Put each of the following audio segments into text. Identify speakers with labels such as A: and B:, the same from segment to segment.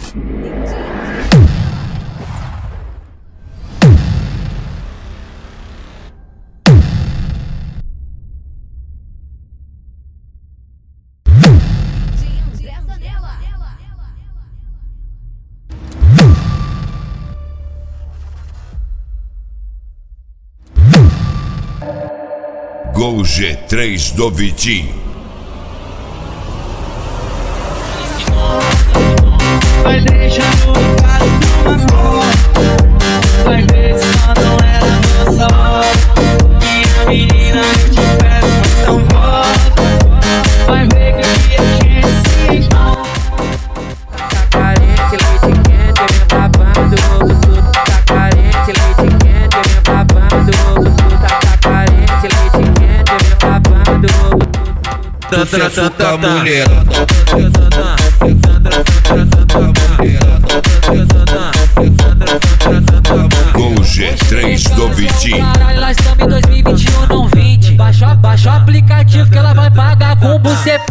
A: Gol G3 do Vitinho.
B: Vai deixando o caso numa foto. Vai ver se só não era nossa hora. Minha menina, eu te peço, então volta. Vai ver que a gente se encontra.
C: Tá carente, leite quente, vem babando ovo tudo. Tá carente, leite quente, vem babando ovo tudo. Tá carente, leite quente, vem babando ovo tudo.
A: Tu fechou com a mulher. Gol G3 do Vitinho.
D: Caralho, nós estamos em 2021, não 20. Baixa o aplicativo que ela vai pagar com você.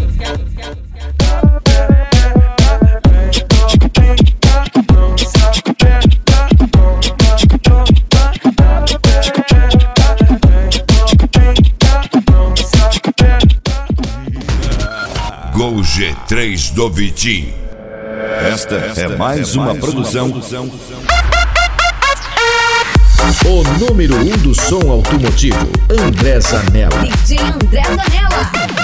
A: Gol G3 do Vitinho.
E: Esta é mais uma produção.
F: O número 1 do som automotivo, André Zanella.
G: DJ André Zanella.